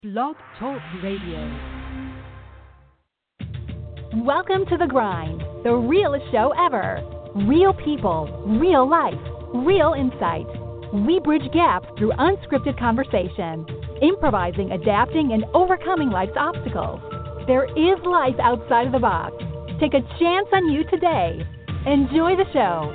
Blog Talk Radio. Welcome to The Grind, the realest show ever. Real people, real life, real insight. We bridge gaps through unscripted conversation, improvising, adapting, and overcoming life's obstacles. There is life outside of the box. Take a chance on you today. Enjoy the show.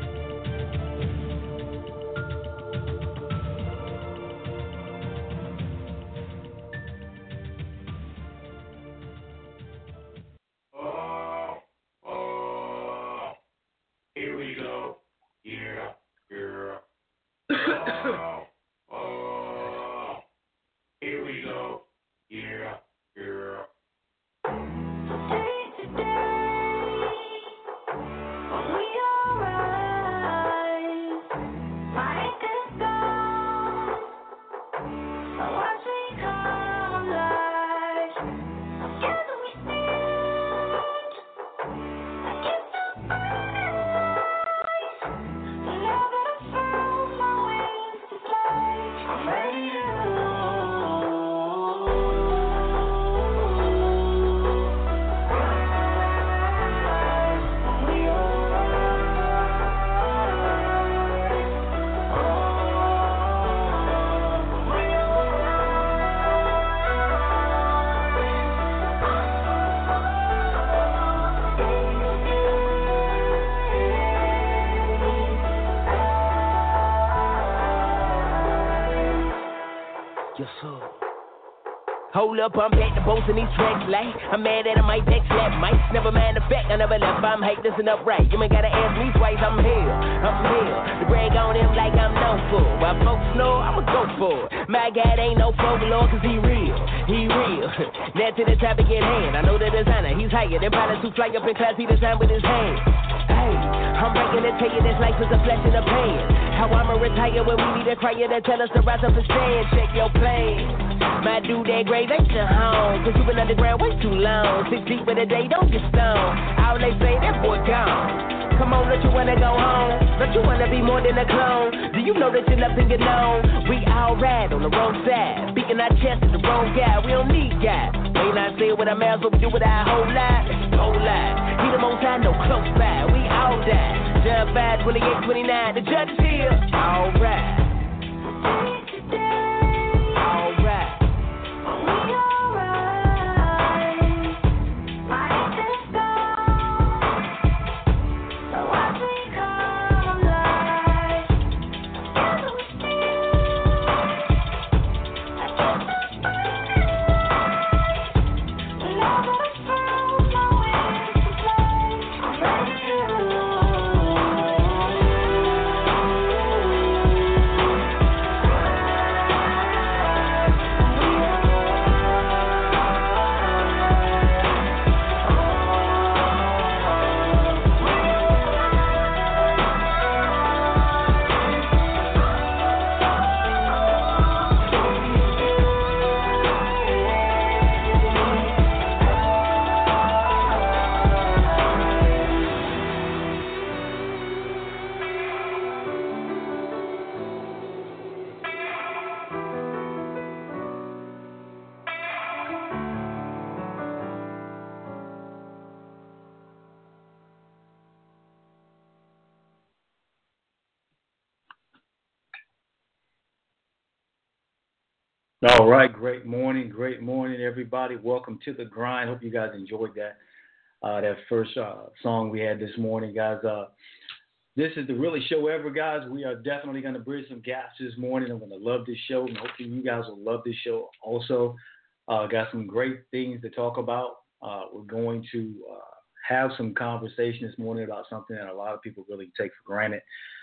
Hold up, I'm back to boast in these tracks like I'm mad at I might backslap mics. Never mind the fact I never left. I'm hyped, listen up right. You ain't gotta ask me twice, I'm here. To brag on him like I'm known for. While folks know, I'ma go for it. My God ain't no folklore, cause he real. Now to the topic at hand. I know the designer, he's higher than pilots who fly up in class, he designed with his hands. Hey, I'm breaking to tell you this life is a flash in the pan. How I'ma retire when we need a crier to tell us to rise up and stand. Check your plans. My dude, that grave ain't your home, cause you been underground way too long. 6 deep in a day, don't get stoned. All they say, that boy gone. Come on, don't you wanna go home? Don't you wanna be more than a clone? Do you know that you're nothing you know? We all ride on the wrong side, beating our chest to the wrong guy. We don't need guys. May not say what our mouths, but we do with our whole life. Whole life. He the most I know, close by. We all die. John 5, 28, 29. The judge is here. All right. All right, great morning, everybody. Welcome to The Grind. Hope you guys enjoyed that first song we had this morning, guys. This is the realest show ever, guys. We are definitely going to bridge some gaps this morning. I'm going to love this show, and hopefully you guys will love this show also. Got some great things to talk about. We're going to have some conversation this morning about something that a lot of people really take for granted.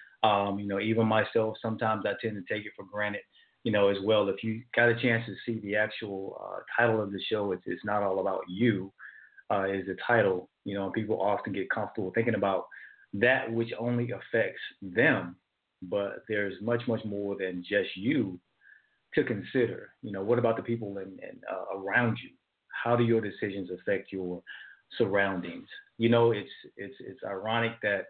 Even myself, sometimes I tend to take it for granted. As well, if you got a chance to see the actual title of the show, it's not all about you, is the title. People often get comfortable thinking about that which only affects them, but there's much, much more than just you to consider. What about the people around you? How do your decisions affect your surroundings? It's ironic that,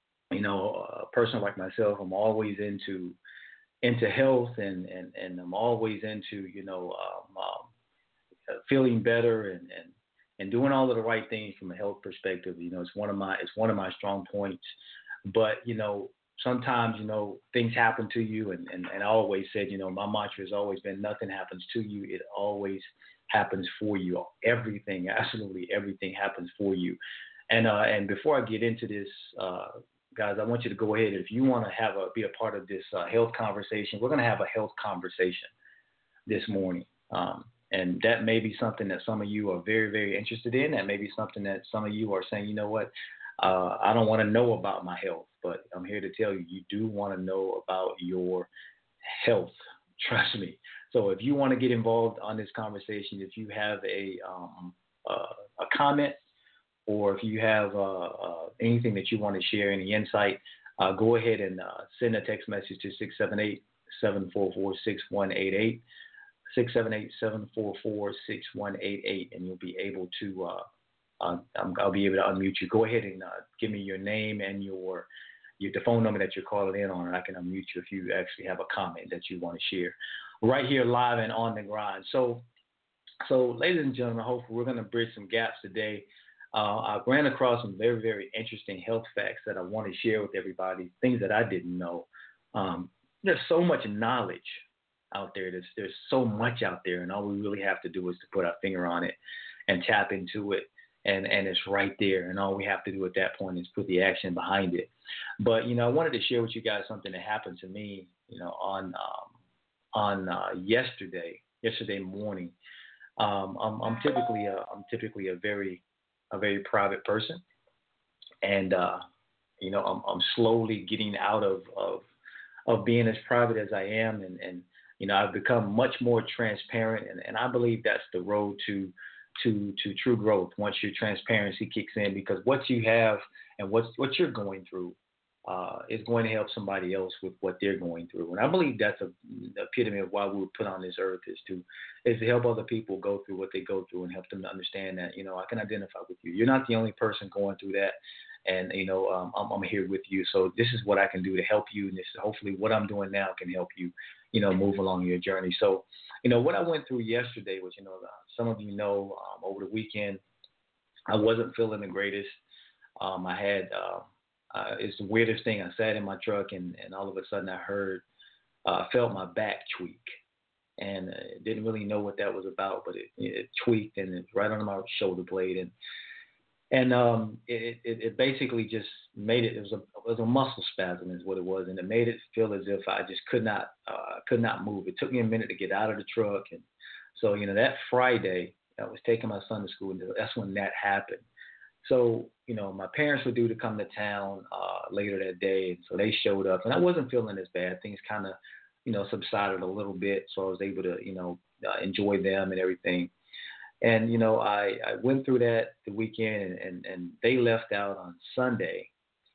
a person like myself, I'm always into health and I'm always into, feeling better and doing all of the right things from a health perspective. It's one of my strong points. But sometimes things happen to you, and I always said my mantra has always been nothing happens to you, it always happens for you. Everything, absolutely everything happens for you. And before I get into this, guys, I want you to go ahead. If you want to be a part of this health conversation, we're going to have a health conversation this morning. And that may be something that some of you are very, very interested in. That may be something that some of you are saying, you know what, I don't want to know about my health, but I'm here to tell you, you do want to know about your health. Trust me. So if you want to get involved on this conversation, if you have a comment, or if you have anything that you want to share, any insight, go ahead and send a text message to 678-744-6188, 678-744-6188, and you'll be able to, I'll be able to unmute you. Go ahead and give me your name and the phone number that you're calling in on, and I can unmute you if you actually have a comment that you want to share. Right here, live and on the grind. So ladies and gentlemen, hopefully we're going to bridge some gaps today. I ran across some very, very interesting health facts that I want to share with everybody, things that I didn't know. There's so much knowledge out there. There's so much out there, and all we really have to do is to put our finger on it and tap into it, and it's right there. And all we have to do at that point is put the action behind it. But, I wanted to share with you guys something that happened to me, on yesterday morning. I'm typically a very private person, and I'm slowly getting out of being as private as I am, and I've become much more transparent, and I believe that's the road to true growth. Once your transparency kicks in, because what you have and what you're going through is going to help somebody else with what they're going through. And I believe that's the epitome of why we were put on this earth, is to help other people go through what they go through and help them to understand that, I can identify with you. You're not the only person going through that. And, I'm here with you. So this is what I can do to help you. And this is hopefully what I'm doing now can help you, move along your journey. So, what I went through yesterday was, some of you know, over the weekend, I wasn't feeling the greatest. I had, it's the weirdest thing. I sat in my truck and all of a sudden I felt my back tweak, and didn't really know what that was about, but it tweaked, and it's right under my shoulder blade. And it basically just made it. It was a muscle spasm, is what it was, and it made it feel as if I just could not move. It took me a minute to get out of the truck, and so that Friday I was taking my son to school, and that's when that happened. So my parents were due to come to town later that day, and so they showed up, and I wasn't feeling as bad. Things kind of subsided a little bit, so I was able to enjoy them and everything. And, I went through that the weekend, and they left out on Sunday.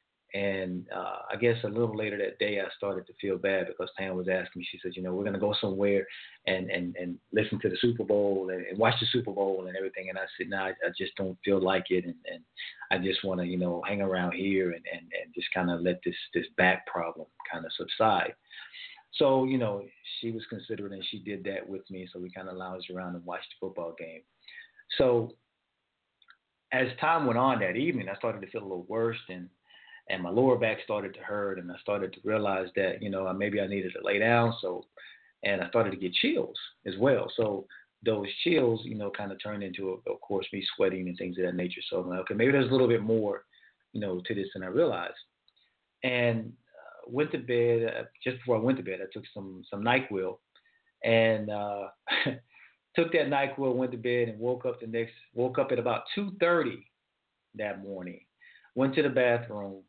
And I guess a little later that day, I started to feel bad because Tam was asking me, she said, we're going to go somewhere and listen to the Super Bowl and watch the Super Bowl and everything. And I said, no, I just don't feel like it. And I just want to, hang around here and just kind of let this back problem kind of subside. So, she was considerate, and she did that with me. So we kind of lounged around and watched the football game. So as time went on that evening, I started to feel a little worse, and my lower back started to hurt, and I started to realize that, maybe I needed to lay down. So, and I started to get chills as well. So those chills, kind of turned into, of course, me sweating and things of that nature. So I'm like, okay, maybe there's a little bit more, to this than I realized. And went to bed. Just before I went to bed, I took some NyQuil, and took that NyQuil, went to bed, and woke up at about 2:30 that morning. Went to the bathroom,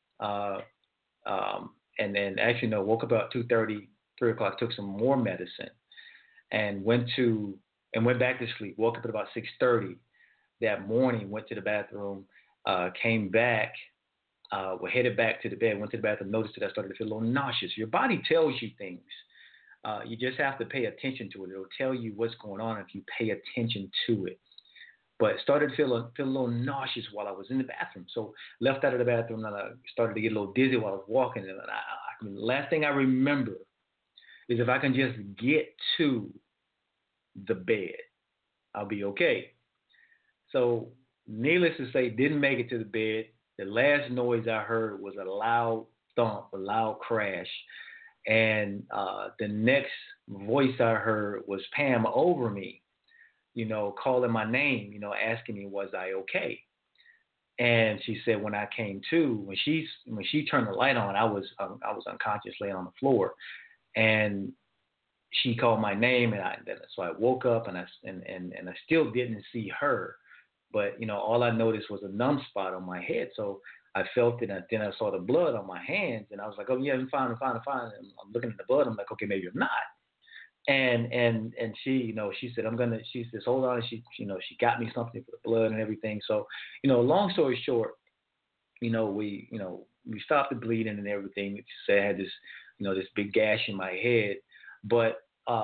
and then actually woke up about 2:30, 3 o'clock. Took some more medicine, and went back to sleep. Woke up at about 6:30 that morning. Went to the bathroom, came back. Headed back to the bed. Went to the bathroom. Noticed that I started to feel a little nauseous. Your body tells you things. You just have to pay attention to it. It'll tell you what's going on if you pay attention to it. But started to feel a little nauseous while I was in the bathroom. So left out of the bathroom, and I started to get a little dizzy while I was walking. And the last thing I remember is if I can just get to the bed, I'll be okay. So, needless to say, didn't make it to the bed. The last noise I heard was a loud thump, a loud crash. And the next voice I heard was Pam over me, calling my name, asking me, was I okay? And she said when I came to, when she turned the light on, I was unconscious laying on the floor. And she called my name, and so I woke up, and I still didn't see her, but all I noticed was a numb spot on my head. So I felt it, and then I saw the blood on my hands, and I was like, oh yeah, I'm fine. And I'm looking at the blood. I'm like, okay, maybe I'm not. And she, she said, she says, hold on. She got me something for the blood and everything. So, long story short, we stopped the bleeding and everything. She said I had this, this big gash in my head. But,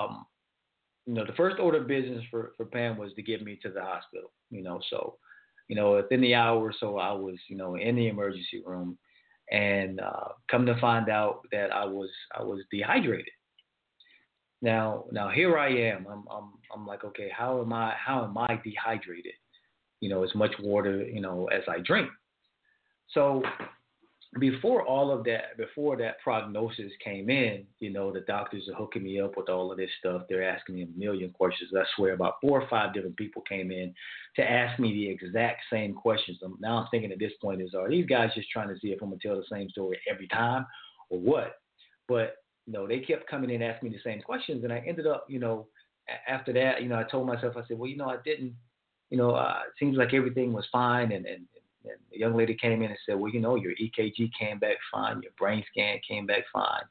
the first order of business for Pam was to get me to the hospital, so, within the hour or so I was, in the emergency room, and come to find out that I was dehydrated. Now here I am. I'm like, okay, how am I dehydrated? As much water, as I drink. So before that prognosis came in, the doctors are hooking me up with all of this stuff. They're asking me a million questions. I swear about 4 or 5 different people came in to ask me the exact same questions. Now I'm thinking at this point are these guys just trying to see if I'm going to tell the same story every time or what? But they kept coming in asking me the same questions, and I ended up, after that, I told myself, I said, well, I didn't, it seems like everything was fine, and the young lady came in and said, well, your EKG came back fine, your brain scan came back fine,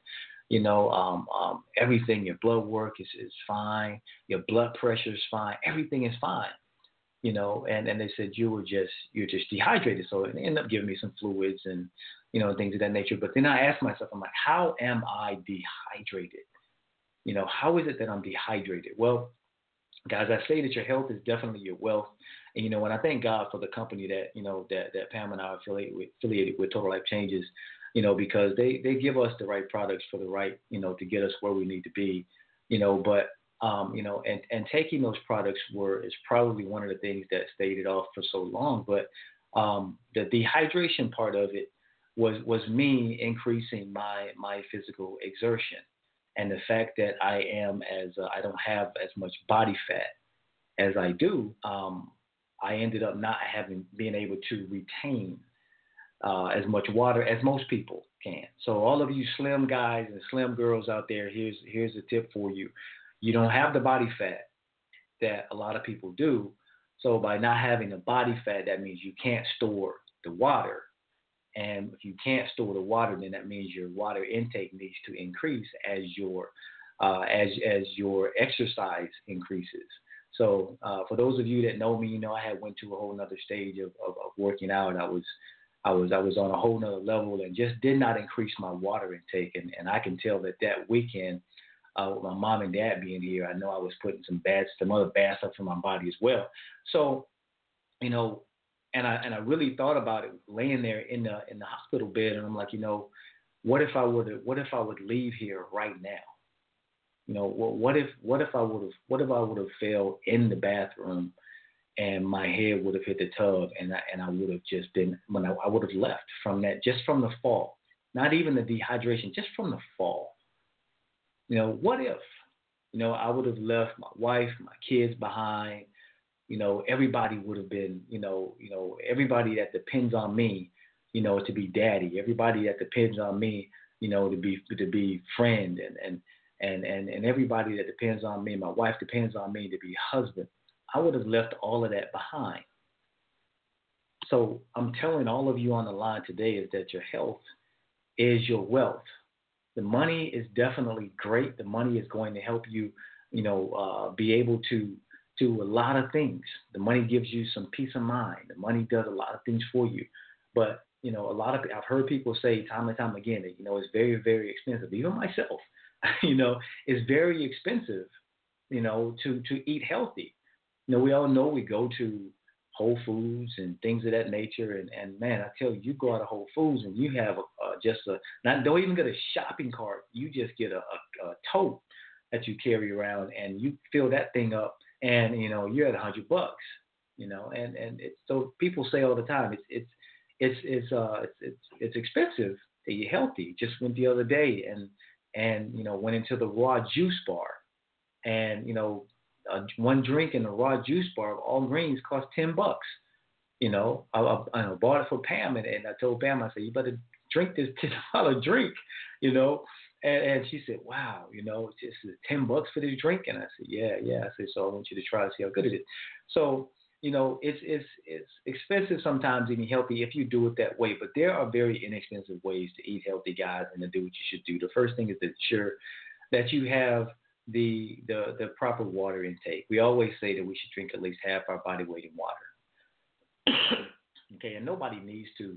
everything, your blood work is fine, your blood pressure is fine, everything is fine, and they said you're just dehydrated. So they ended up giving me some fluids and things of that nature. But then I asked myself, I'm like, how am I dehydrated? How is it that I'm dehydrated? Well, guys, I say that your health is definitely your wealth. And, and I thank God for the company that, that Pam and I are affiliated with, Total Life Changes, because they give us the right products for the right, to get us where we need to be, but, and taking those products is probably one of the things that stayed it off for so long. But the dehydration part of it was me increasing my physical exertion, and the fact that I don't have as much body fat as I do. I ended up not being able to retain as much water as most people can. So all of you slim guys and slim girls out there, here's a tip for you. You don't have the body fat that a lot of people do. So by not having the body fat, that means you can't store the water. And if you can't store the water, then that means your water intake needs to increase as your exercise increases. So for those of you that know me, I had went to a whole nother stage of working out. I was on a whole nother level and just did not increase my water intake. And I can tell that weekend, with my mom and dad being here, I know I was putting some other bad stuff in my body as well. So, and I really thought about it laying there in the hospital bed, and I'm like, what if I would leave here right now? What if I would have fell in the bathroom and my head would have hit the tub, and I would have just been, I would have left from that, just from the fall, not even the dehydration, just from the fall. What if, I would have left my wife, my kids behind, everybody would have been, everybody that depends on me, to be daddy, everybody that depends on me, to be friend, and everybody that depends on me, my wife depends on me to be husband. I would have left all of that behind. So I'm telling all of you on the line today is that your health is your wealth. The money is definitely great. The money is going to help you, be able to do a lot of things. The money gives you some peace of mind. The money does a lot of things for you. But, I've heard people say time and time again that, it's very, very expensive. Even myself, it's very expensive, to eat healthy. We all know we go to Whole Foods and things of that nature. And man, I tell you, you go out of Whole Foods and you have don't even get a shopping cart. You just get a tote that you carry around, and you fill that thing up and you're at $100, and so people say all the time it's expensive to eat healthy. Just went the other day and went into the raw juice bar, and one drink in the raw juice bar of all greens cost $10. I bought it for Pam, and I told Pam, I said, you better drink this $10 drink, and she said, wow, it's just $10 for this drink, and I said, yeah. I said, so I want you to try to see how good it is. So it's expensive sometimes eating healthy if you do it that way, but there are very inexpensive ways to eat healthy, guys, and to do what you should do. The first thing is to ensure that you have the proper water intake. We always say that we should drink at least half our body weight in water. Okay, and nobody needs to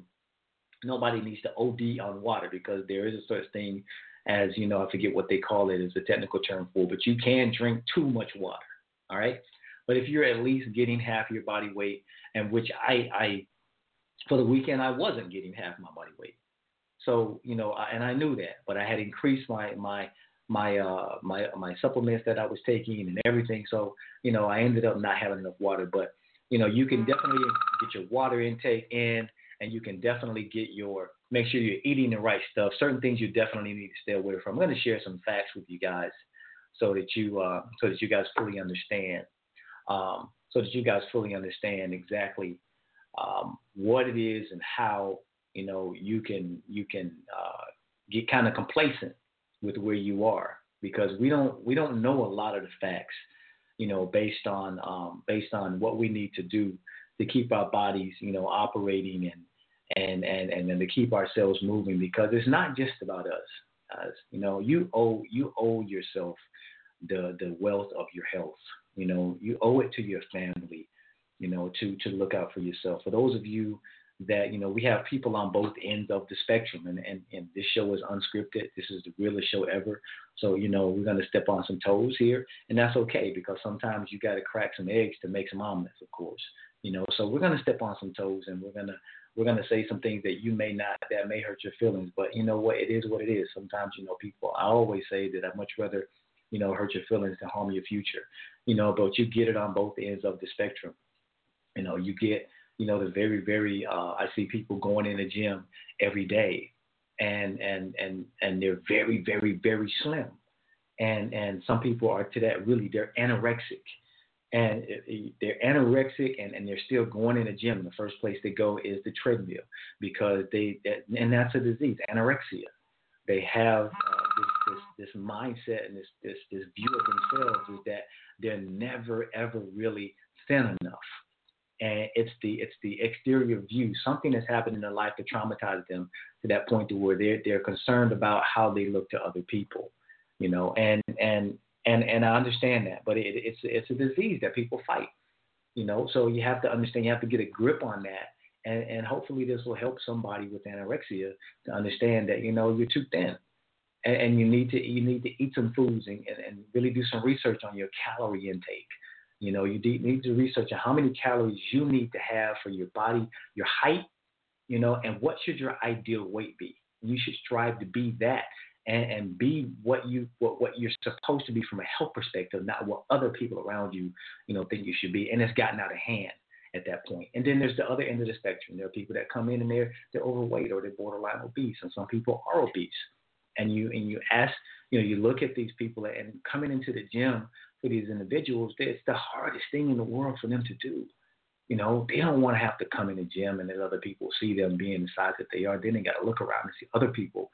OD on water, because there is a such thing as, I forget what they call it, is a technical term for, but you can drink too much water. All right. But if you're at least getting half your body weight, and which I for the weekend, I wasn't getting half my body weight. So, and I knew that, but I had increased my supplements that I was taking and everything. So, I ended up not having enough water, but, you can definitely get your water intake in, and you can definitely make sure you're eating the right stuff. Certain things you definitely need to stay away from. I'm going to share some facts with you guys so that you guys fully understand. Exactly what it is and how you can get kind of complacent with where you are, because we don't know a lot of the facts, based on what we need to do to keep our bodies operating and to keep ourselves moving, because it's not just about us. You owe yourself the wealth of your health. You owe it to your family, to look out for yourself. For those of you that, we have people on both ends of the spectrum, and this show is unscripted. This is the realest show ever. So, we're going to step on some toes here, and that's okay, because sometimes you got to crack some eggs to make some omelets, of course, so we're going to step on some toes, and we're going to say some things that that may hurt your feelings, but what, it is what it is. Sometimes, people, I always say that I'd much rather, hurt your feelings than harm your future, but you get it on both ends of the spectrum. You get, the very, very, I see people going in the gym every day and they're very, very, very slim. And some people are to that, really, they're anorexic. And they're anorexic and they're still going in the gym. The first place they go is the treadmill, because and that's a disease, anorexia. They have this mindset and this view of themselves is that they're never ever really thin enough, and it's the exterior view. Something has happened in their life to traumatize them to that point to where they're concerned about how they look to other people, and I understand that, but it's a disease that people fight, so you have to understand, you have to get a grip on that. And hopefully this will help somebody with anorexia to understand that, you're too thin, and you need to eat some foods and really do some research on your calorie intake. You need to research on how many calories you need to have for your body, your height, and what should your ideal weight be. You should strive to be that and be what you're supposed to be from a health perspective, not what other people around you, think you should be. And it's gotten out of hand at that point. And then there's the other end of the spectrum. There are people that come in and they're overweight or they're borderline obese, and some people are obese. And you ask, you look at these people, and coming into the gym for these individuals, it's the hardest thing in the world for them to do. They don't want to have to come in the gym and let other people see them being the size that they are. Then they got to look around and see other people,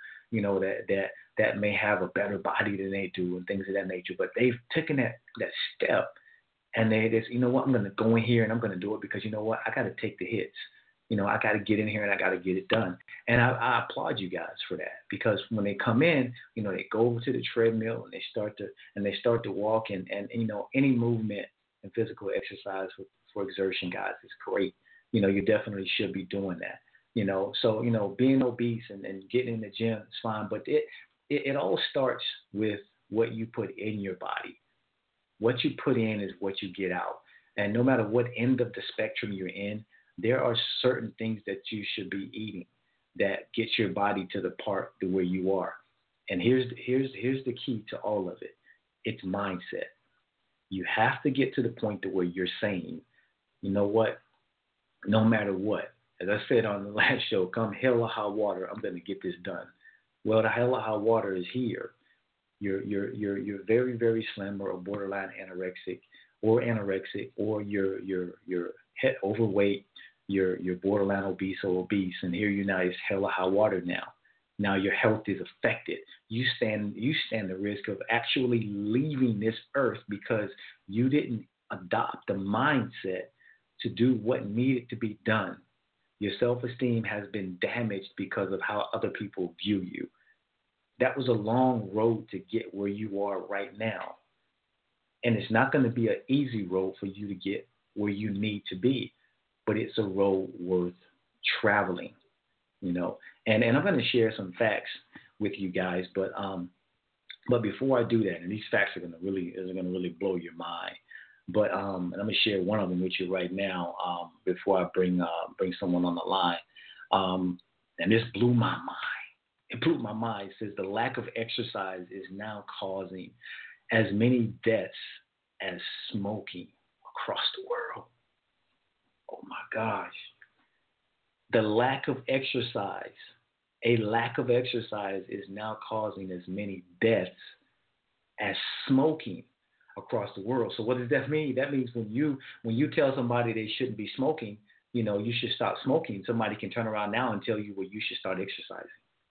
that may have a better body than they do and things of that nature. But they've taken that step. And they just, I'm going to go in here and I'm going to do it because, I got to take the hits. I got to get in here and I got to get it done. And I applaud you guys for that, because when they come in, they go over to the treadmill and they start to walk and any movement and physical exercise for exertion, guys, is great. You definitely should be doing that. So, being obese and getting in the gym is fine, but it all starts with what you put in your body. What you put in is what you get out. And no matter what end of the spectrum you're in, there are certain things that you should be eating that gets your body to the part to where you are. And here's the key to all of it. It's mindset. You have to get to the point to where you're saying, you know what, no matter what, as I said on the last show, come hell or high water, I'm going to get this done. Well, the hell or high water is here. You're very, very slim or borderline anorexic, or you're overweight, you're borderline obese or obese, and here you're now, it's hell or high water now. Now your health is affected. You stand the risk of actually leaving this earth because you didn't adopt the mindset to do what needed to be done. Your self-esteem has been damaged because of how other people view you. That was a long road to get where you are right now. And it's not going to be an easy road for you to get where you need to be, but it's a road worth traveling, you know. And I'm going to share some facts with you guys, but before I do that, and these facts are going to really blow your mind. But and I'm going to share one of them with you right now before I bring someone on the line. And this blew my mind. It blew my mind. It says the lack of exercise is now causing as many deaths as smoking across the world. Oh my gosh. The lack of exercise, a lack of exercise is now causing as many deaths as smoking across the world. So what does that mean? That means when you tell somebody they shouldn't be smoking, you know, you should stop smoking, somebody can turn around now and tell you, well, you should start exercising.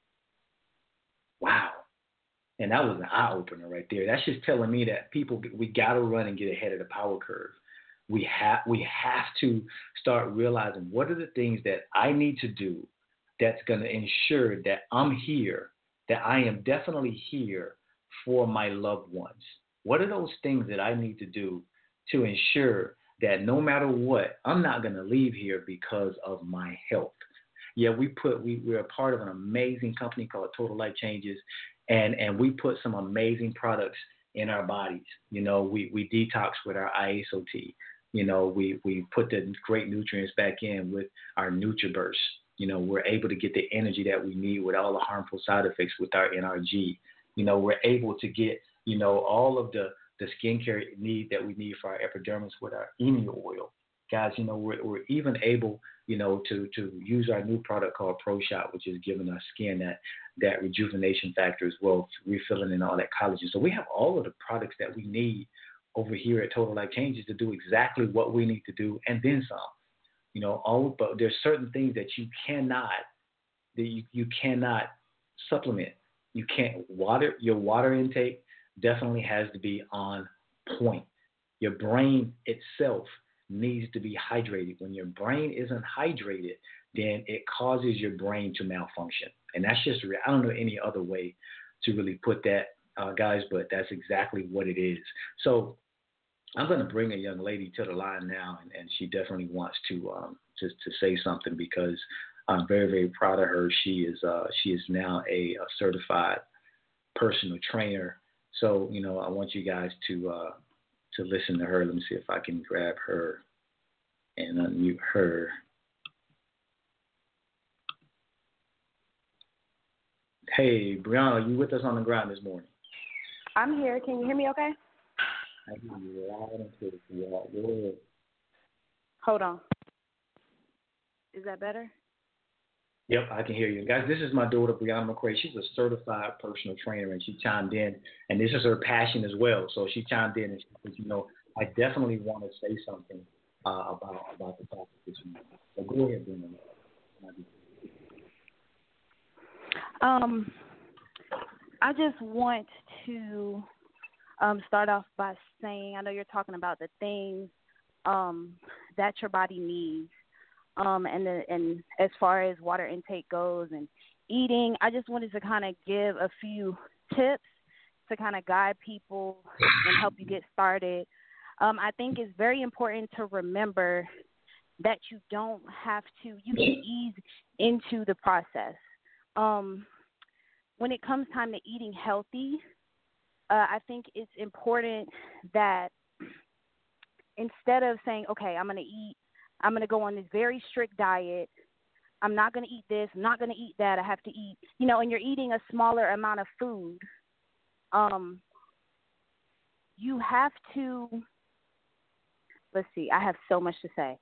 Wow. And that was an eye-opener right there. That's just telling me that people, we got to run and get ahead of the power curve. We have to start realizing what are the things that I need to do that's going to ensure that I'm here, that I am definitely here for my loved ones. What are those things that I need to do to ensure that no matter what, I'm not going to leave here because of my health? Yeah, we're a part of an amazing company called Total Life Changes, and we put some amazing products in our bodies. You know, we detox with our ISOT. You know, we put the great nutrients back in with our NutriBurst. You know, we're able to get the energy that we need with all the harmful side effects with our NRG. You know, we're able to get, you know, all of the skincare need that we need for our epidermis with our Emu oil. Guys, you know, we're even able, you know, to use our new product called ProShot, which is giving our skin that rejuvenation factor as well, refilling and all that collagen. So we have all of the products that we need over here at Total Life Changes to do exactly what we need to do and then some. You know, but there's certain things that you cannot supplement. You can't your water intake definitely has to be on point. Your brain itself needs to be hydrated. When your brain isn't hydrated, then it causes your brain to malfunction. And that's just, I don't know any other way to really put that, guys, but that's exactly what it is. So I'm going to bring a young lady to the line now, and she definitely wants to say something because I'm very, very proud of her. She is now a certified personal trainer. So, you know, I want you guys to listen to her. Let me see if I can grab her and unmute her. Hey, Brianna, are you with us on the ground this morning? I'm here. Can you hear me okay? I hear you loud and clear. Go ahead. Hold on. Is that better? Yep, I can hear you. Guys, this is my daughter, Brianna McCray. She's a certified personal trainer, and she chimed in, and this is her passion as well. So she chimed in, and she said, you know, I definitely want to say something about the topic this morning. So go ahead, Brianna. I just want to start off by saying, I know you're talking about the things that your body needs. And as far as water intake goes and eating, I just wanted to kind of give a few tips to kind of guide people and help you get started. I think it's very important to remember that you don't have to, you can ease into the process. When it comes time to eating healthy, I think it's important that instead of saying, okay, I'm going to go on this very strict diet. I'm not going to eat this. I'm not going to eat that. I have to eat, you know, and you're eating a smaller amount of food. you have to, let's see, I have so much to say.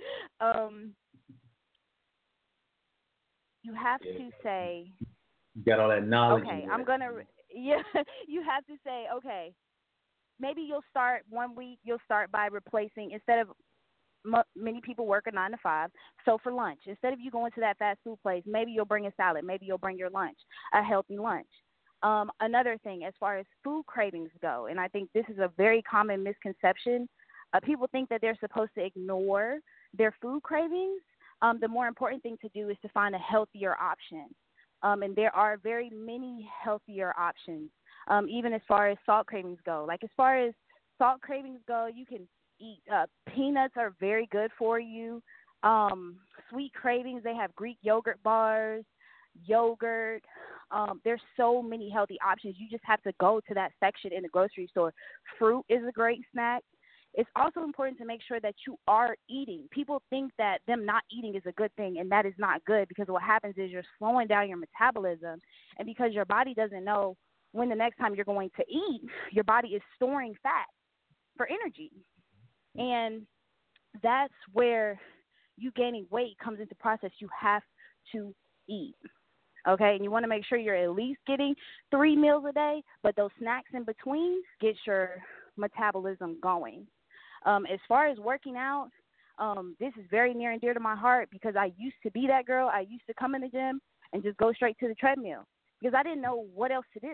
You have to say, you got all that knowledge. Okay, I'm going to, yeah, you have to say, okay, maybe you'll start 1 week, you'll start by replacing, instead of many people work a 9 to 5. So for lunch, instead of you going to that fast food place, maybe you'll bring a salad. Maybe you'll bring your lunch, a healthy lunch. Another thing, as far as food cravings go, and I think this is a very common misconception, people think that they're supposed to ignore their food cravings. The more important thing to do is to find a healthier option. And there are very many healthier options, even as far as salt cravings go. Like as far as salt cravings go, you can eat peanuts are very good for you. Sweet cravings, they have Greek yogurt bars, yogurt. There's so many healthy options. You just have to go to that section in the grocery store. Fruit is a great snack. It's also important to make sure that you are eating. People think that them not eating is a good thing, and that is not good, because what happens is you're slowing down your metabolism, and because your body doesn't know when the next time you're going to eat, your body is storing fat for energy. And that's where you gaining weight comes into process. You have to eat, okay? And you want to make sure you're at least getting 3 meals a day, but those snacks in between get your metabolism going. As far as working out, this is very near and dear to my heart, because I used to be that girl. I used to come in the gym and just go straight to the treadmill because I didn't know what else to do.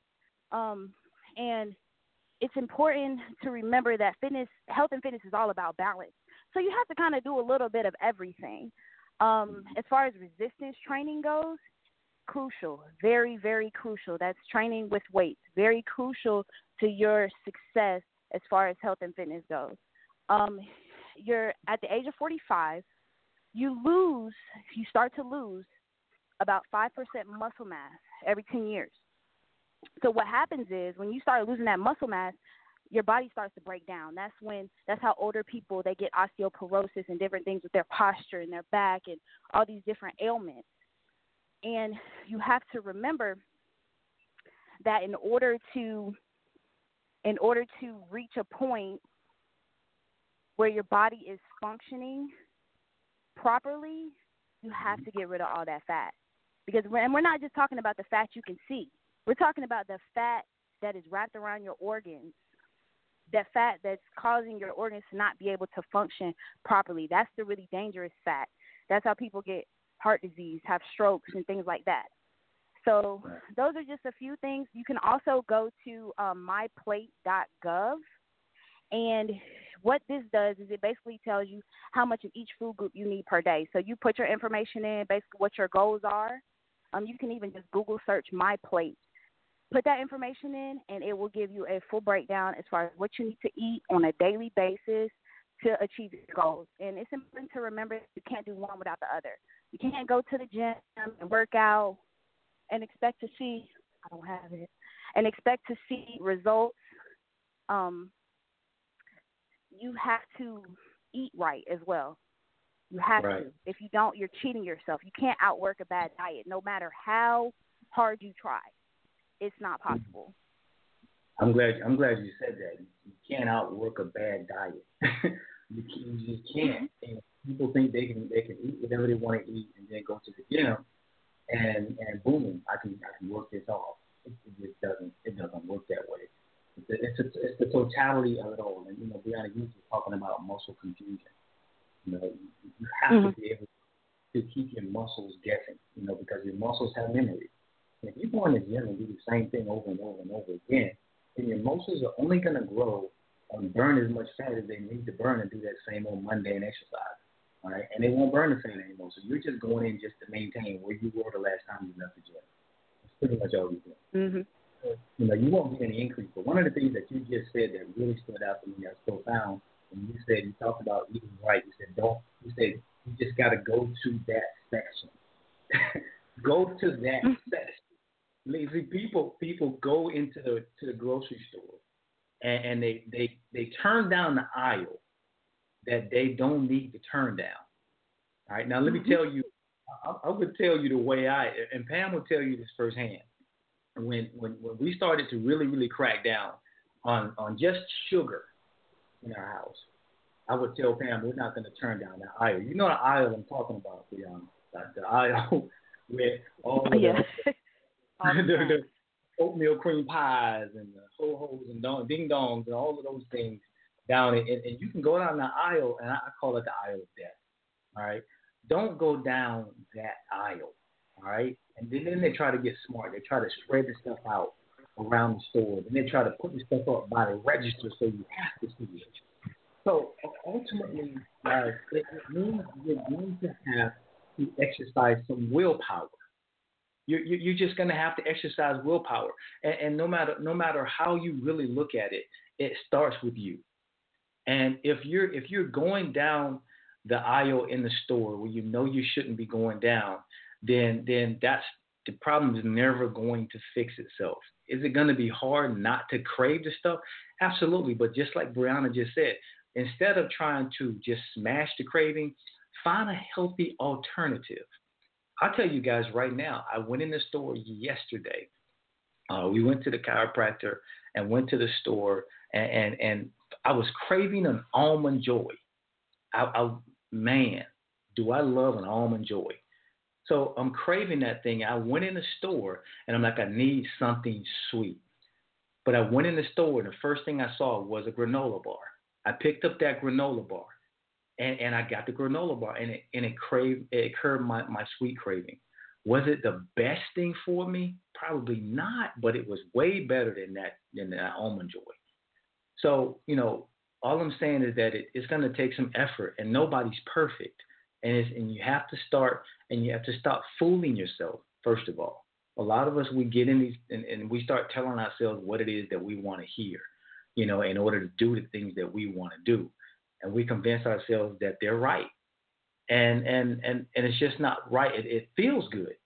And it's important to remember that health and fitness is all about balance. So you have to kind of do a little bit of everything. As far as resistance training goes, crucial, very, very crucial. That's training with weights, very crucial to your success as far as health and fitness goes. You're at the age of 45, you start to lose about 5% muscle mass every 10 years. So what happens is when you start losing that muscle mass, your body starts to break down. That's how older people, they get osteoporosis and different things with their posture and their back and all these different ailments. And you have to remember that in order to reach a point where your body is functioning properly, you have to get rid of all that fat. Because we're not just talking about the fat you can see. We're talking about the fat that is wrapped around your organs, that fat that's causing your organs to not be able to function properly. That's the really dangerous fat. That's how people get heart disease, have strokes, and things like that. So those are just a few things. You can also go to myplate.gov, and what this does is it basically tells you how much of each food group you need per day. So you put your information in, basically what your goals are. You can even just Google search My Plate. Put that information in, and it will give you a full breakdown as far as what you need to eat on a daily basis to achieve your goals. And it's important to remember you can't do one without the other. You can't go to the gym and work out and expect to see results. You have to eat right as well. You have to. If you don't, you're cheating yourself. You can't outwork a bad diet, no matter how hard you try. It's not possible. I'm glad you said that. You can't outwork a bad diet. you just can't. And people think they can eat whatever they want to eat and then go to the gym and boom, I can work this off. It just doesn't work that way. It's the totality of it all. And Brianna, you were talking about muscle confusion. You have to be able to keep your muscles guessing. Because your muscles have memory. And if you go in the gym and do the same thing over and over and over again, then your muscles are only going to grow and burn as much fat as they need to burn and do that same old mundane exercise. All right, and they won't burn the same anymore. So you're just going in just to maintain where you were the last time you left the gym. That's pretty much all you're doing. You won't get any increase. But one of the things that you just said that really stood out to me, that's profound, when you talked about eating right. You said you just got to go to that section. Go to that section. Lazy people go into the grocery store and they turn down the aisle that they don't need to turn down. All right, now let me tell you, I would tell you the way and Pam will tell you this firsthand. When we started to really, really crack down on just sugar in our house, I would tell Pam we're not going to turn down the aisle. You know the aisle I'm talking about, the aisle with all of the oatmeal cream pies and the ho-hos and ding-dongs and all of those things down it. And you can go down the aisle, and I call it the aisle of death, all right? Don't go down that aisle, all right? And then they try to get smart. They try to spread the stuff out around the store. And they try to put the stuff up by the register so you have to see it. So ultimately, guys, it means you're going to have to exercise some willpower. You're just going to have to exercise willpower, and no matter how you really look at it, it starts with you. And if you're going down the aisle in the store where you know you shouldn't be going down, then that's the problem is never going to fix itself. Is it going to be hard not to crave the stuff? Absolutely, but just like Brianna just said, instead of trying to just smash the craving, find a healthy alternative. I'll tell you guys right now, I went in the store yesterday. We went to the chiropractor and went to the store, and I was craving an Almond Joy. Man, do I love an Almond Joy. So I'm craving that thing. I went in the store, and I'm like, I need something sweet. But I went in the store, and the first thing I saw was a granola bar. I picked up that granola bar. And I got the granola bar, and it curbed my sweet craving. Was it the best thing for me? Probably not, but it was way better than that Almond Joy. So, all I'm saying is that it's going to take some effort, and nobody's perfect. And you have to start, and you have to stop fooling yourself, first of all. A lot of us, we get in these, and we start telling ourselves what it is that we want to hear, in order to do the things that we want to do. And we convince ourselves that they're right, and it's just not right. It feels good,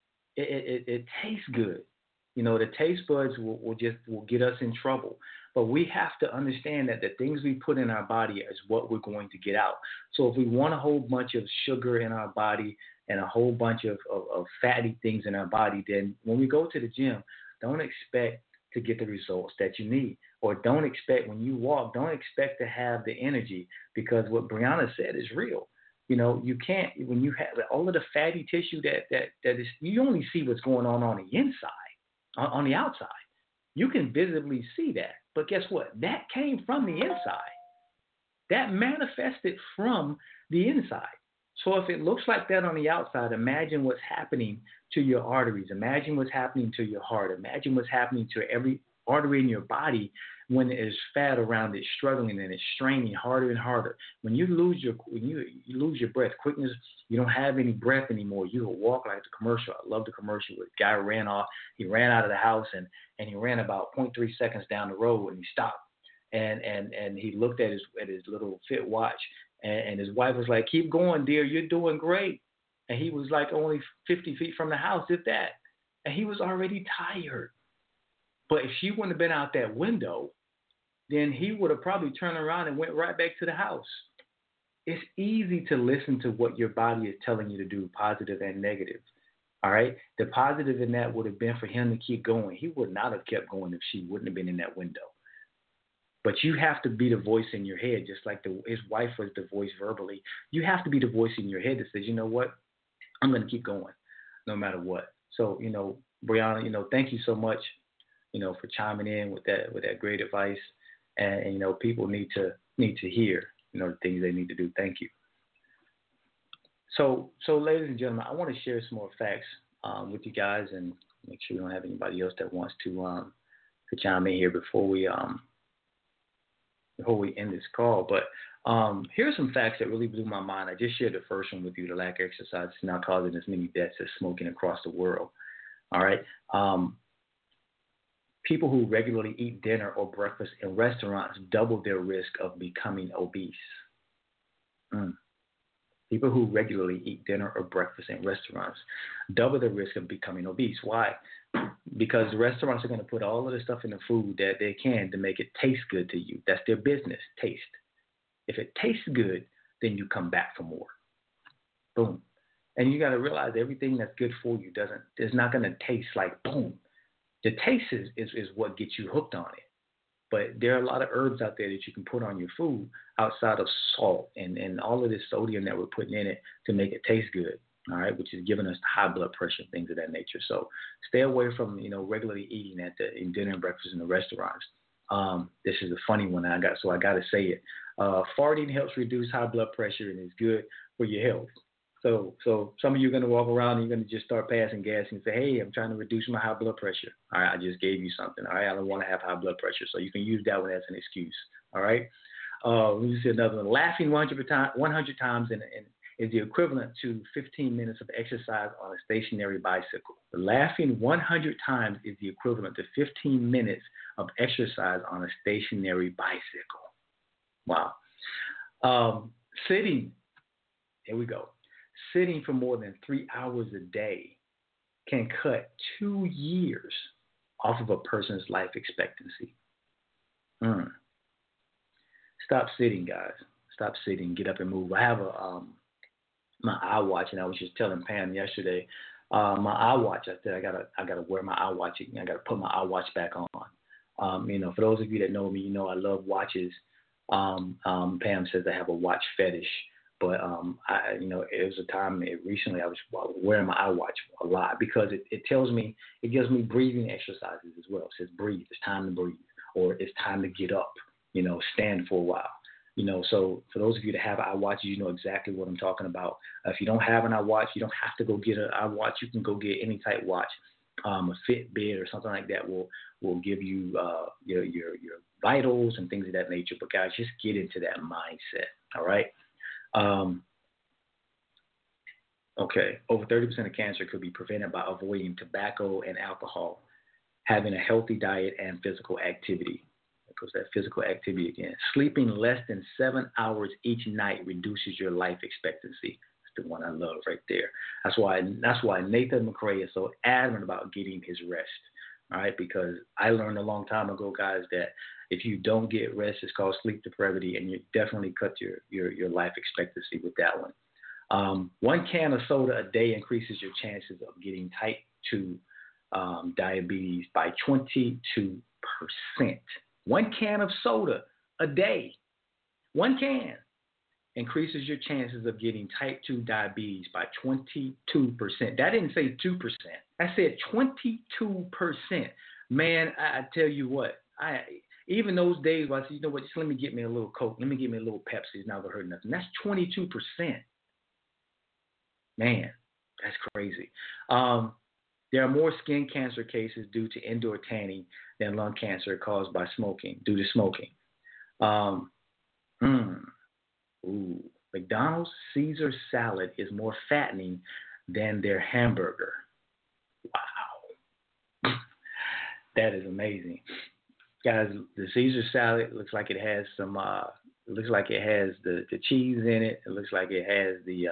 it tastes good, The taste buds will get us in trouble. But we have to understand that the things we put in our body is what we're going to get out. So if we want a whole bunch of sugar in our body and a whole bunch of fatty things in our body, then when we go to the gym, don't expect to get the results that you need. Or don't expect when you walk, don't expect to have the energy, because what Brianna said is real. You can't, when you have all of the fatty tissue that is, you only see what's going on the inside, on the outside. You can visibly see that. But guess what? That came from the inside. That manifested from the inside. So if it looks like that on the outside, imagine what's happening to your arteries. Imagine what's happening to your heart. Imagine what's happening to every artery in your body when there's fat around it, struggling and it's straining harder and harder. When you lose your breath, quickness, you don't have any breath anymore. You will walk like the commercial. I love the commercial where the guy ran off. He ran out of the house and he ran about 0.3 seconds down the road and he stopped. And he looked at his little fit watch, and his wife was like, "Keep going, dear. You're doing great." And he was like only 50 feet from the house, if that. And he was already tired. But if she wouldn't have been out that window, then he would have probably turned around and went right back to the house. It's easy to listen to what your body is telling you to do, positive and negative. All right? The positive in that would have been for him to keep going. He would not have kept going if she wouldn't have been in that window. But you have to be the voice in your head, just like his wife was the voice verbally. You have to be the voice in your head that says, you know what? I'm going to keep going no matter what. So, Brianna, thank you so much, for chiming in with that great advice. And people need to hear, the things they need to do. Thank you. So ladies and gentlemen, I want to share some more facts with you guys, and make sure we don't have anybody else that wants to chime in here before we end this call. But here's some facts that really blew my mind. I just shared the first one with you. The lack of exercise is now causing as many deaths as smoking across the world. All right. People who regularly eat dinner or breakfast in restaurants double their risk of becoming obese. People who regularly eat dinner or breakfast in restaurants double the risk of becoming obese. Why? Because the restaurants are going to put all of the stuff in the food that they can to make it taste good to you. That's their business, taste. If it tastes good, then you come back for more. Boom. And you got to realize everything that's good for you is not going to taste like boom. The taste is what gets you hooked on it. But there are a lot of herbs out there that you can put on your food outside of salt and all of this sodium that we're putting in it to make it taste good, all right, which is giving us high blood pressure and things of that nature. So stay away from, regularly eating in dinner and breakfast in the restaurants. This is a funny one I got to say it. Farting helps reduce high blood pressure and is good for your health. So some of you are going to walk around and you're going to just start passing gas and say, hey, I'm trying to reduce my high blood pressure. All right, I just gave you something. All right, I don't want to have high blood pressure. So you can use that one as an excuse. All right. Let me see another one. Laughing 100 times is the equivalent to 15 minutes of exercise on a stationary bicycle. Laughing 100 times is the equivalent to 15 minutes of exercise on a stationary bicycle. Wow. Sitting. Here we go. Sitting for more than 3 hours a day can cut 2 years off of a person's life expectancy. Stop sitting, guys. Stop sitting. Get up and move. I have my iWatch, and I was just telling Pam yesterday, my iWatch. I said I gotta wear my iWatch. I gotta put my iWatch back on. For those of you that know me, I love watches. Pam says I have a watch fetish. But it was a time recently I was wearing my iWatch a lot because it tells me, it gives me breathing exercises as well. It says breathe, it's time to breathe, or it's time to get up, stand for a while. So for those of you that have iWatches, you know exactly what I'm talking about. If you don't have an iWatch, you don't have to go get an iWatch. You can go get any type watch, a Fitbit or something like that will give you your vitals and things of that nature. But guys, just get into that mindset, all right? Okay, over 30% of cancer could be prevented by avoiding tobacco and alcohol, having a healthy diet, and physical activity. There goes that physical activity again. Sleeping less than 7 hours each night reduces your life expectancy. That's the one I love right there. That's why Nathan McRae is so adamant about getting his rest. All right, because I learned a long time ago, guys, that if you don't get rest, it's called sleep depravity, and you definitely cut your life expectancy with that one. 1 can of soda a day increases your chances of getting type 2 diabetes by 22%. 1 can of soda a day, 1 can, increases your chances of getting type 2 diabetes by 22%. That didn't say 2%. I said 22%. Man, I tell you what, even those days where I said, you know what, just let me get me a little Coke, let me get me a little Pepsi, it's not going to hurt nothing. That's 22%. Man, that's crazy. There are more skin cancer cases due to indoor tanning than lung cancer caused by smoking, due to smoking. McDonald's Caesar salad is more fattening than their hamburger. Wow. That is amazing. Guys, the Caesar salad looks like it has some, looks like it has the cheese in it. It looks like it has the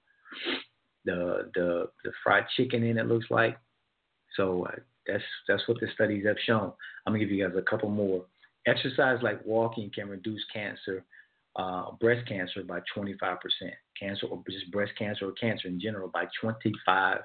fried chicken in it, looks like. So that's what the studies have shown. I'm going to give you guys a couple more. Exercise like walking can reduce cancer, breast cancer by 25%. Cancer, or just breast cancer or cancer in general, by 25%.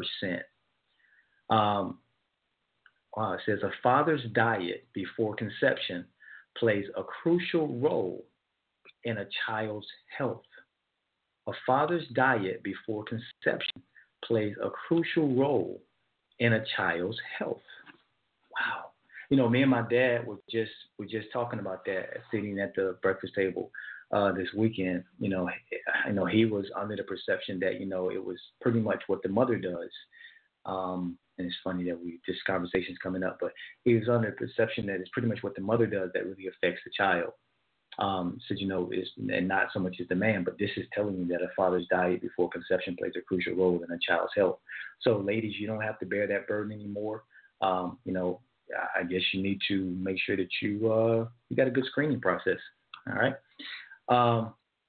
It says a father's diet before conception plays a crucial role in a child's health. A father's diet before conception plays a crucial role in a child's health. Wow. Me and my dad were just talking about that, sitting at the breakfast table this weekend. I know he was under the perception that, it was pretty much what the mother does. And it's funny that this conversation's coming up, but he was under the perception that it's pretty much what the mother does that really affects the child. So, and not so much as the man, but this is telling you that a father's diet before conception plays a crucial role in a child's health. So, ladies, you don't have to bear that burden anymore. I guess you need to make sure that you got a good screening process. All right.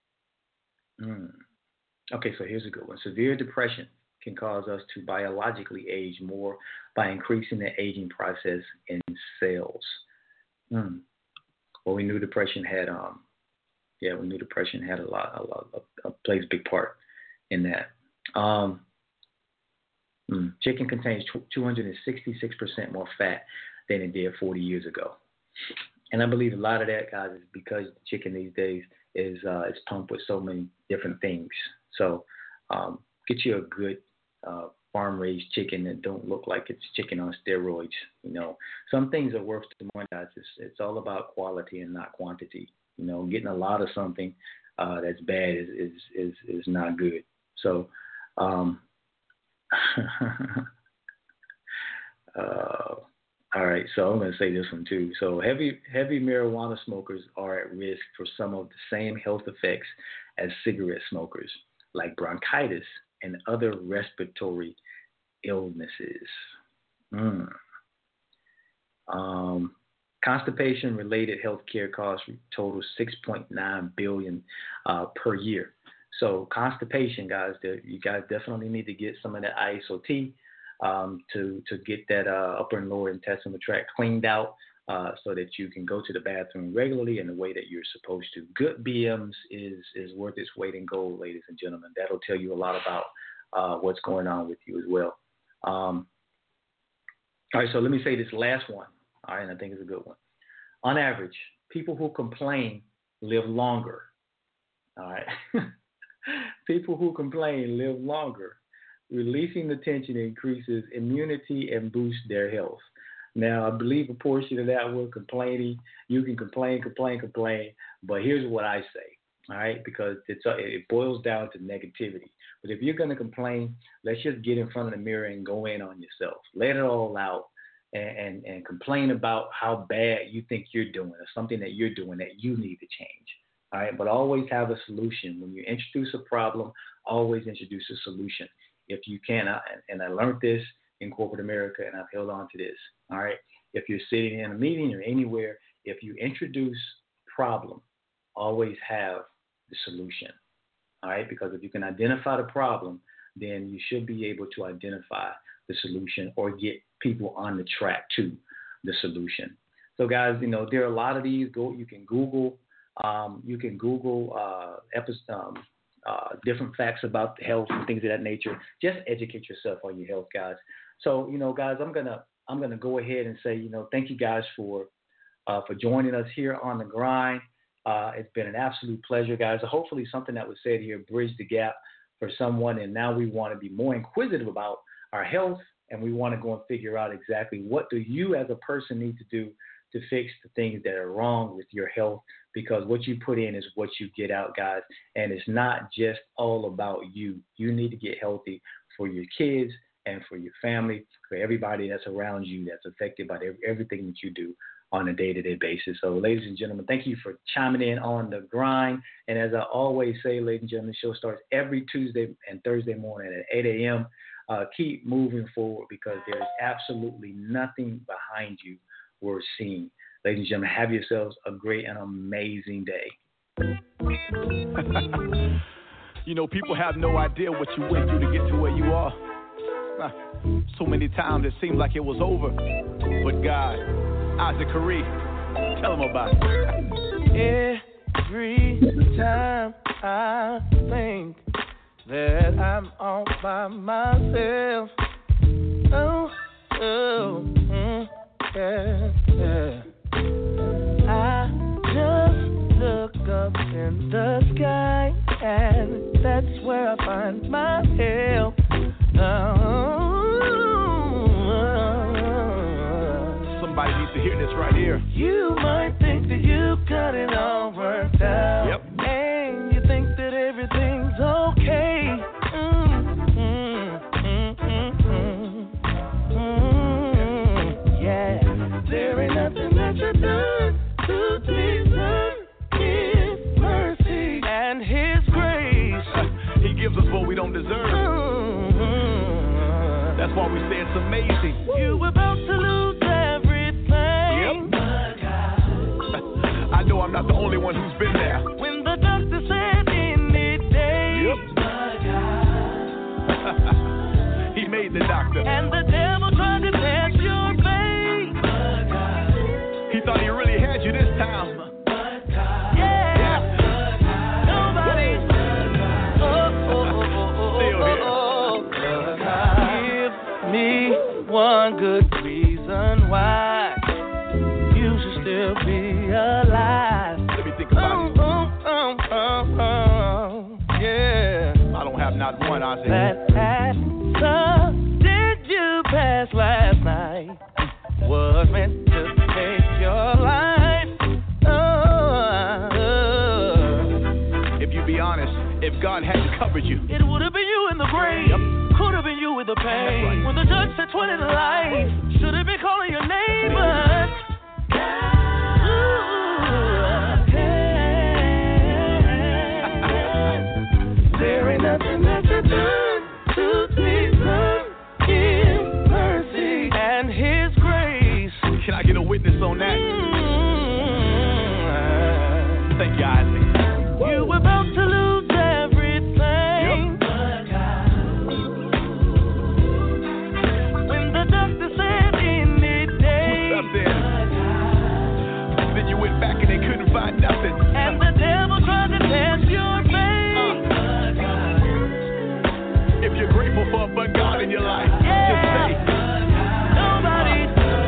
Okay, so here's a good one. Severe depression can cause us to biologically age more by increasing the aging process in cells. Well, we knew depression had plays a big part in that. Chicken contains 266% more fat than it did 40 years ago. And I believe a lot of that, guys, is because the chicken these days is pumped with so many different things. So get you a good farm-raised chicken that don't look like it's chicken on steroids. You know, some things are worth the money, guys. It's all about quality and not quantity. You know, getting a lot of something that's bad is not good. So, all right. So I'm going to say this one too. So heavy marijuana smokers are at risk for some of the same health effects as cigarette smokers, like bronchitis and other respiratory illnesses. Constipation-related healthcare costs total $6.9 billion per year. So constipation, guys, you guys definitely need to get some of that ice or tea to get that upper and lower intestinal tract cleaned out so that you can go to the bathroom regularly in the way that you're supposed to. Good BMs is worth its weight in gold, ladies and gentlemen. That'll tell you a lot about what's going on with you as well. All right, so let me say this last one. All right, and I think it's a good one. On average, people who complain live longer. All right. People who complain live longer. Releasing the tension increases immunity and boosts their health. Now, I believe a portion of that was complaining. You can complain, but here's what I say, all right, because it boils down to negativity. But if you're going to complain, let's just get in front of the mirror and go in on yourself. Let it all out and complain about how bad you think you're doing or something that you're doing that you need to change. All right, but always have a solution. When you introduce a problem, always introduce a solution. If you can, and I learned this in corporate America, and I've held on to this. All right, if you're sitting in a meeting or anywhere, if you introduce problem, always have the solution. All right, because if you can identify the problem, then you should be able to identify the solution or get people on the track to the solution. So, guys, you know, there are a lot of these. You can Google. Different facts about health and things of that nature. Just educate yourself on your health, guys. So, you know, guys, I'm gonna go ahead and say, you know, thank you guys for joining us here on The Grind. It's been an absolute pleasure, guys. Hopefully something that was said here bridged the gap for someone, and now we want to be more inquisitive about our health, and we want to go and figure out exactly what do you as a person need to do to fix the things that are wrong with your health, because what you put in is what you get out, guys, and it's not just all about you. You need to get healthy for your kids and for your family, for everybody that's around you that's affected by everything that you do on a day-to-day basis. So, ladies and gentlemen, thank you for chiming in on The Grind. And as I always say, ladies and gentlemen, the show starts every Tuesday and Thursday morning at 8 a.m. Keep moving forward, because there is absolutely nothing behind you worth seeing. Ladies and gentlemen, have yourselves a great and amazing day. You know, people have no idea what you went through to get to where you are. So many times it seemed like it was over. But God, Isaac Curry, tell him about it. Every time I think that I'm all by myself, yeah. I just look up in the sky, and that's where I find my help. Somebody needs to hear this right here. You might think that you got it all worked out. Yep. And you think that everything's okay. Yeah, there ain't nothing that you've done to deserve His mercy and His grace. He gives us what we don't deserve. That's why we say it's amazing. You were about to lose everything. Yep. My God. I know I'm not the only one who's been there. When the doctor said any day. Yep. My God. He made the doctor. And the devil tried to test your faith. My God. He thought he really had you this time. My God. Yeah. My God. Nobody. Give me one good reason why you should still be not one, Isaac. That answer did you pass last night was meant to take your life. If you be honest, if God hadn't covered you, it would have been you in the grave. Yep. Could have been you with the pain. Right. When the judge said 20 to life, should have been calling your name, but there ain't nothing that you done to Jesus in mercy and His grace. Can I get a witness on that? Thank you, Isaac. You were about to lose everything. Yep. When the doctor said any day. What's up there? Then you went back and they couldn't find nothing. And the devil tried to test your faith. If you're grateful for a but God in your life, just say, nobody.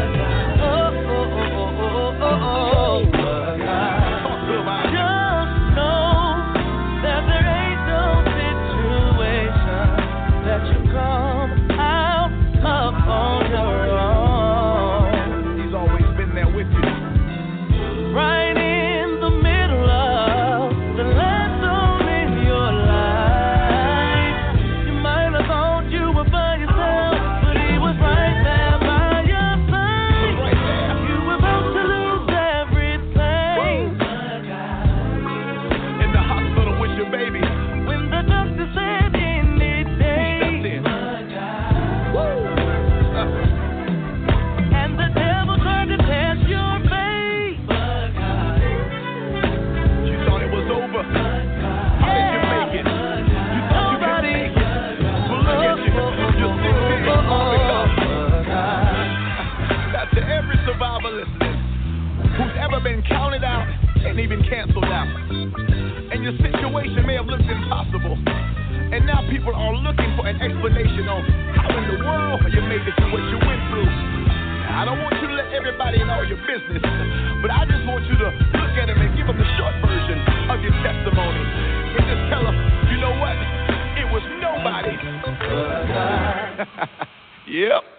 Been counted out and even canceled out, and your situation may have looked impossible, and now people are looking for an explanation on how in the world you made it through what you went through. Now, I don't want you to let everybody know your business, but I just want you to look at them and give them the short version of your testimony and just tell them, you know what, it was nobody. Yep.